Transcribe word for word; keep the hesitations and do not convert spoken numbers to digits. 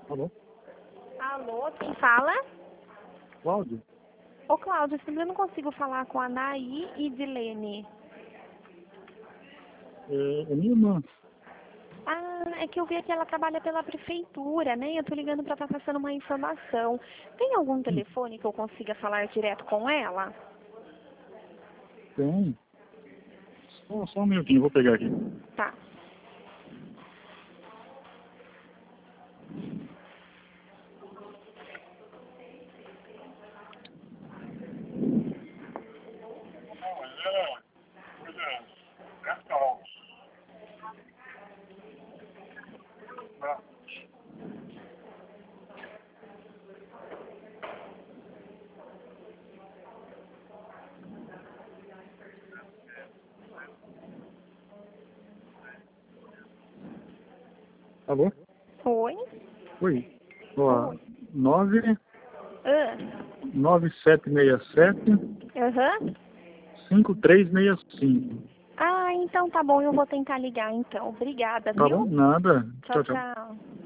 Alô? Alô, quem fala? Cláudio? Ô, Cláudio, eu não consigo falar com a Anaí e Dilene. É, é minha irmã. Ah, é que eu vi que ela trabalha pela prefeitura, né? Eu tô ligando pra estar passando uma informação. Tem algum Hum, telefone que eu consiga falar direto com ela? Tem. Só, só um minutinho, eu vou pegar aqui. Tá. Alô? Oi? Oi. Ó, Oi. nove Ah, nove sete seis sete aham. cinco três seis cinco. Ah, então tá bom, eu vou tentar ligar então. Obrigada, Tá bom? viu? Nada. Tchau, Tchau, tchau. tchau.